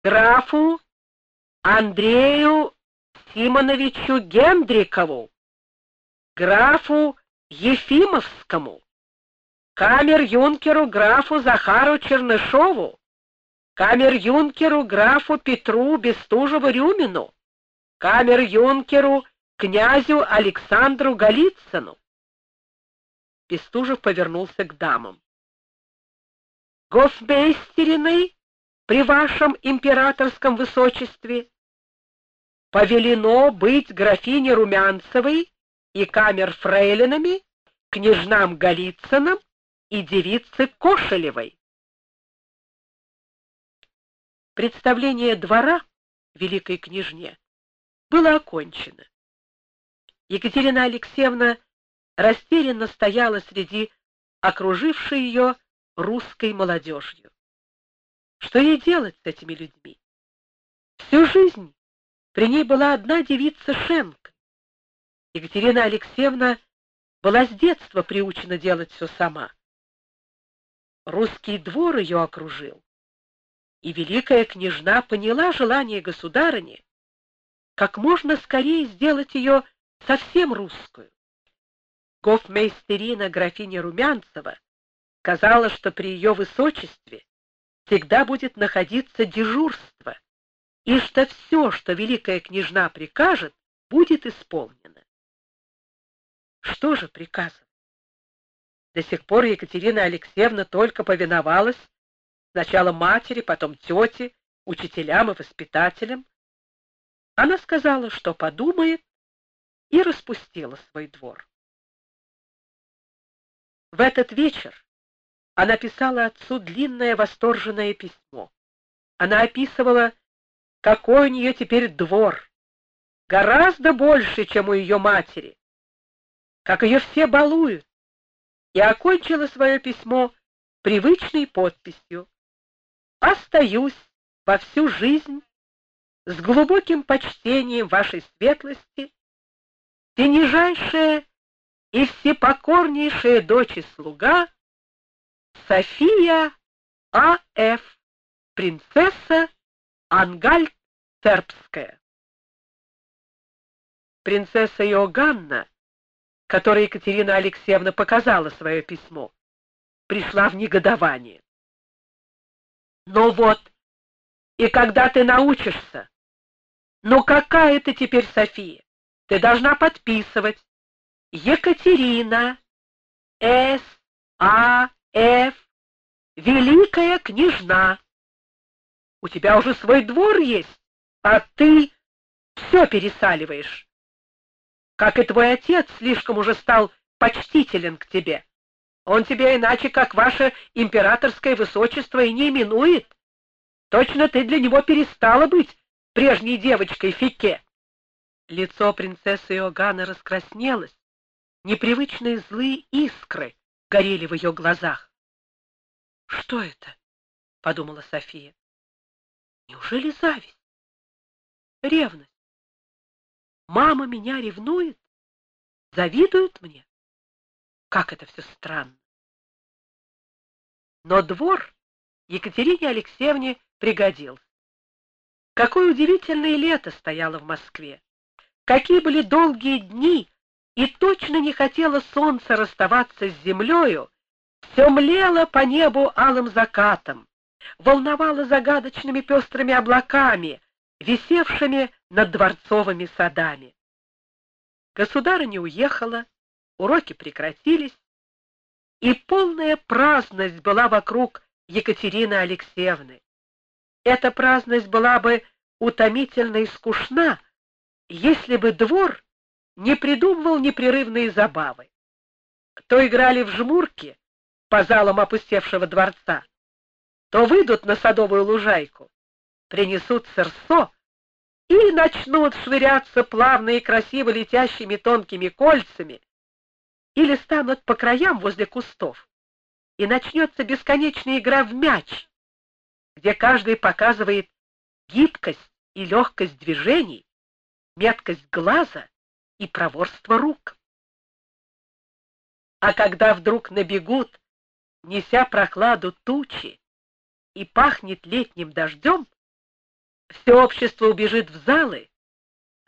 графу Андрею Симоновичу Гендрикову, графу Ефимовскому, камер-юнкеру графу Захару Чернышову, камер-юнкеру графу Петру Бестужеву-Рюмину, камер-юнкеру князю Александру Голицыну. Бестужев повернулся к дамам. Гофмейстериной при вашем императорском высочестве повелено быть графине Румянцевой и камер-фрейлинами, княжнам Голицыным и девице Кошелевой. Представление двора великой княжне было окончено. Екатерина Алексеевна растерянно стояла среди окружившей ее русской молодежью. Что ей делать с этими людьми? Всю жизнь при ней была одна девица Шенк. Екатерина Алексеевна была с детства приучена делать все сама. Русский двор ее окружил, и великая княжна поняла желание государыни как можно скорее сделать ее совсем русскую. Гофмейстерина графиня Румянцева сказала, что при ее высочестве всегда будет находиться дежурство, и что все, что великая княжна прикажет, будет исполнено. Что же приказывать? До сих пор Екатерина Алексеевна только повиновалась сначала матери, потом тете, учителям и воспитателям. Она сказала, что подумает, и распустила свой двор. В этот вечер она писала отцу длинное восторженное письмо. Она описывала, какой у нее теперь двор, гораздо больше, чем у ее матери, как ее все балуют, и окончила свое письмо привычной подписью: «Остаюсь во всю жизнь с глубоким почтением вашей светлости, нижайшая и всепокорнейшая дочь и слуга София А.Ф., принцесса Ангальтерпская». Принцесса Иоганна, которой Екатерина Алексеевна показала свое письмо, пришла в негодование. «Ну вот, и когда ты научишься? Ну какая ты теперь София? Ты должна подписывать: Екатерина С.А.Ф., великая княжна. У тебя уже свой двор есть, а ты все пересаливаешь. Как и твой отец слишком уже стал почтителен к тебе. Он тебя иначе, как ваше императорское высочество, и не именует. Точно ты для него перестала быть прежней девочкой Фике». Лицо принцессы Иоганны раскраснелось, непривычные злые искры горели в ее глазах. «Что это?» — подумала София. «Неужели зависть? Ревность? Мама меня ревнует? Завидует мне? Как это все странно!» Но двор Екатерине Алексеевне пригодился. Какое удивительное лето стояло в Москве! Какие были долгие дни, и точно не хотело солнце расставаться с землею, все млело по небу алым закатом, волновало загадочными пестрыми облаками, висевшими над дворцовыми садами. Государыня уехала, уроки прекратились, и полная праздность была вокруг Екатерины Алексеевны. Эта праздность была бы утомительна и скучна, если бы двор не придумывал непрерывные забавы. То играли в жмурки по залам опустевшего дворца, то выйдут на садовую лужайку, принесут сырцо и начнут швыряться плавно и красиво летящими тонкими кольцами, или станут по краям возле кустов, и начнется бесконечная игра в мяч, где каждый показывает гибкость и легкость движений, меткость глаза и проворство рук. А когда вдруг набегут, неся прохладу, тучи, и пахнет летним дождем, Все общество убежит в залы,